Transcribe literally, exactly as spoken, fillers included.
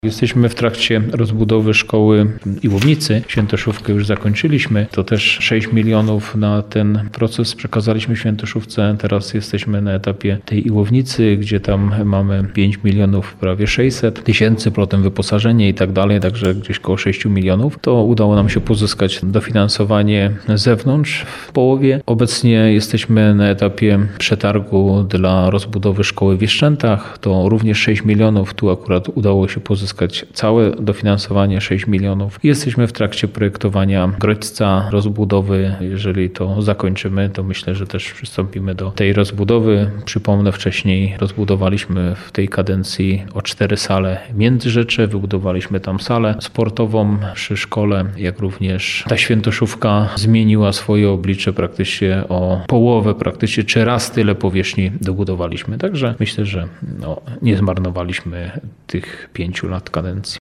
Jesteśmy w trakcie rozbudowy szkoły Iłownicy. Świętoszówkę już zakończyliśmy. To też sześć milionów na ten proces przekazaliśmy Świętoszówce. Teraz jesteśmy na etapie tej Iłownicy, gdzie tam mamy pięć milionów, prawie sześćset tysięcy, potem wyposażenie i tak dalej, także gdzieś koło sześć milionów. To udało nam się pozyskać dofinansowanie z zewnątrz w połowie. Obecnie jesteśmy na etapie przetargu dla rozbudowy szkoły w Jeszczętach. To również sześć milionów. Tu akurat udało się pozyskać całe dofinansowanie sześć milionów. Jesteśmy w trakcie projektowania Grodźca, rozbudowy. Jeżeli to zakończymy, to myślę, że też przystąpimy do tej rozbudowy. Przypomnę, wcześniej rozbudowaliśmy w tej kadencji o cztery sale Międzyrzecze. Wybudowaliśmy tam salę sportową przy szkole, jak również ta Świętoszówka zmieniła swoje oblicze praktycznie o połowę, praktycznie czy raz tyle powierzchni dobudowaliśmy. Także myślę, że no, nie zmarnowaliśmy tych pięciu lat kadencji.